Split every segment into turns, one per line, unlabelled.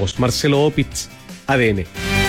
Marcelo Opitz, ADN.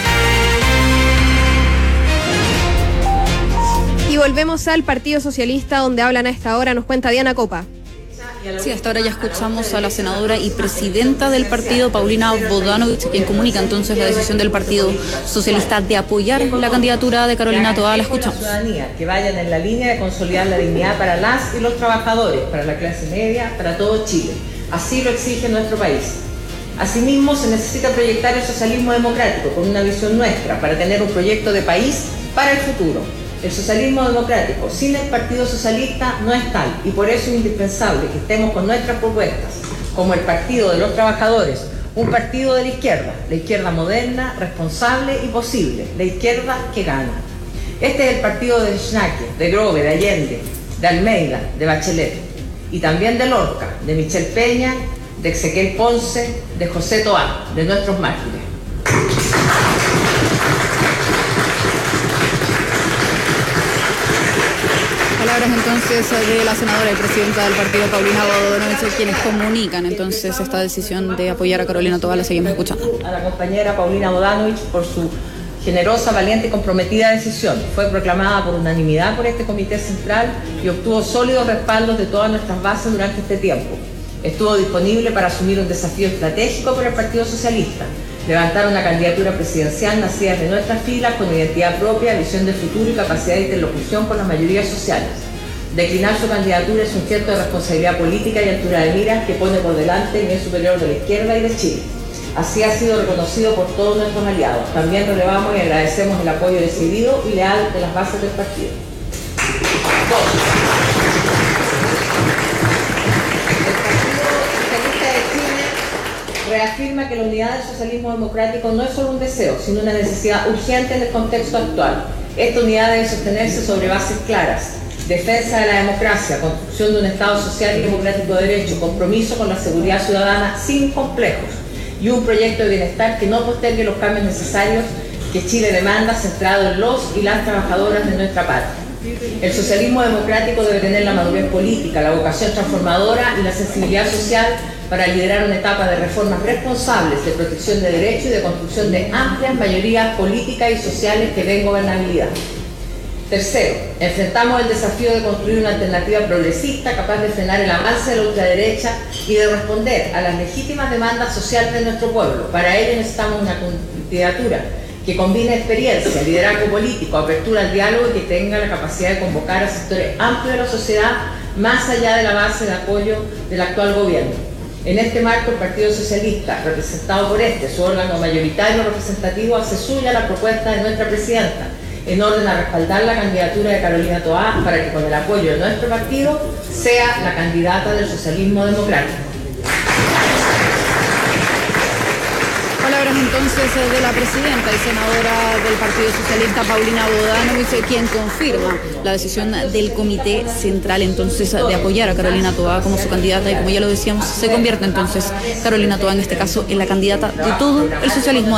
Y volvemos al Partido Socialista, donde hablan a esta hora, nos cuenta Diana Copa.
Sí, hasta ahora ya escuchamos a la senadora y presidenta del partido, Paulina Bodanovich, quien comunica entonces la decisión del Partido Socialista de apoyar la candidatura de Carolina Toá. La escuchamos.
Que vayan en la línea de consolidar la dignidad para las y los trabajadores, para la clase media, para todo Chile. Así lo exige nuestro país. Asimismo, se necesita proyectar el socialismo democrático con una visión nuestra para tener un proyecto de país para el futuro. El socialismo democrático sin el Partido Socialista no es tal, y por eso es indispensable que estemos con nuestras propuestas, como el Partido de los Trabajadores, un partido de la izquierda moderna, responsable y posible, la izquierda que gana. Este es el partido de Schnake, de Grove, de Allende, de Almeida, de Bachelet, y también de Lorca, de Michel Peña, de Ezequiel Ponce, de José Toá, de nuestros mártires.
Palabras entonces de la senadora y presidenta del partido, Paulina Bodanovich, quienes comunican entonces esta decisión de apoyar a Carolina Toá. La seguimos escuchando.
A la compañera Paulina Bodanovich por su generosa, valiente y comprometida decisión. Fue proclamada por unanimidad por este Comité Central y obtuvo sólidos respaldos de todas nuestras bases durante este tiempo. Estuvo disponible para asumir un desafío estratégico para el Partido Socialista, levantar una candidatura presidencial nacida de nuestras filas con identidad propia, visión de futuro y capacidad de interlocución con las mayorías sociales. Declinar su candidatura es un gesto de responsabilidad política y altura de miras que pone por delante el bien superior de la izquierda y de Chile. Así ha sido reconocido por todos nuestros aliados. También relevamos y agradecemos el apoyo decidido y leal de las bases del partido. Reafirma que la unidad del socialismo democrático no es solo un deseo, sino una necesidad urgente en el contexto actual. Esta unidad debe sostenerse sobre bases claras: defensa de la democracia, construcción de un Estado social y democrático de derecho, compromiso con la seguridad ciudadana sin complejos y un proyecto de bienestar que no postergue los cambios necesarios que Chile demanda, centrado en los y las trabajadoras de nuestra patria. El socialismo democrático debe tener la madurez política, la vocación transformadora y la sensibilidad social para liderar una etapa de reformas responsables, de protección de derechos y de construcción de amplias mayorías políticas y sociales que den gobernabilidad. Tercero, enfrentamos el desafío de construir una alternativa progresista capaz de frenar el avance de la ultraderecha y de responder a las legítimas demandas sociales de nuestro pueblo. Para ello necesitamos una candidatura que combine experiencia, liderazgo político, apertura al diálogo y que tenga la capacidad de convocar a sectores amplios de la sociedad más allá de la base de apoyo del actual gobierno. En este marco, el Partido Socialista, representado por su órgano mayoritario representativo, hace suya la propuesta de nuestra presidenta en orden a respaldar la candidatura de Carolina Toá para que, con el apoyo de nuestro partido, sea la candidata del socialismo democrático.
Palabras entonces de la presidenta y senadora del Partido Socialista, Paulina Bodanovich, quien confirma la decisión del Comité Central entonces de apoyar a Carolina Toá como su candidata, y como ya lo decíamos, se convierte entonces Carolina Toá en este caso en la candidata de todo el socialismo